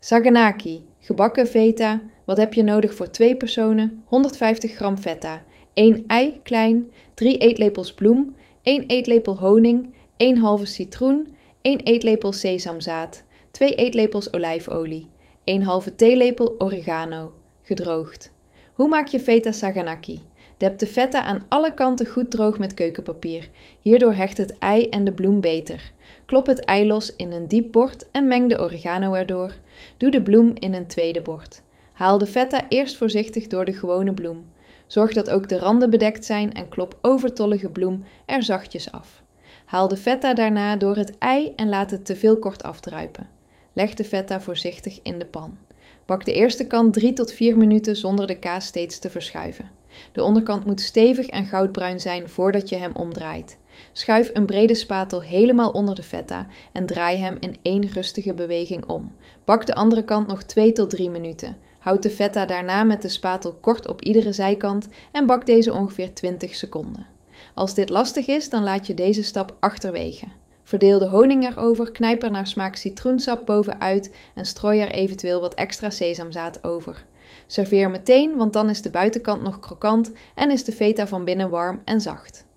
Saganaki, gebakken feta. Wat heb je nodig voor 2 personen? 150 gram feta, 1 ei klein, 3 eetlepels bloem, 1 eetlepel honing, 1 halve citroen, 1 eetlepel sesamzaad, 2 eetlepels olijfolie, 1 halve theelepel oregano, gedroogd. Hoe maak je feta saganaki? Dep de feta aan alle kanten goed droog met keukenpapier. Hierdoor hecht het ei en de bloem beter. Klop het ei los in een diep bord en meng de oregano erdoor. Doe de bloem in een tweede bord. Haal de feta eerst voorzichtig door de gewone bloem. Zorg dat ook de randen bedekt zijn en klop overtollige bloem er zachtjes af. Haal de feta daarna door het ei en laat het te veel kort afdruipen. Leg de feta voorzichtig in de pan. Bak de eerste kant 3 tot 4 minuten zonder de kaas steeds te verschuiven. De onderkant moet stevig en goudbruin zijn voordat je hem omdraait. Schuif een brede spatel helemaal onder de feta en draai hem in 1 rustige beweging om. Bak de andere kant nog 2 tot 3 minuten. Houd de feta daarna met de spatel kort op iedere zijkant en bak deze ongeveer 20 seconden. Als dit lastig is, dan laat je deze stap achterwege. Verdeel de honing erover, knijp er naar smaak citroensap bovenuit en strooi er eventueel wat extra sesamzaad over. Serveer meteen, want dan is de buitenkant nog krokant en is de feta van binnen warm en zacht.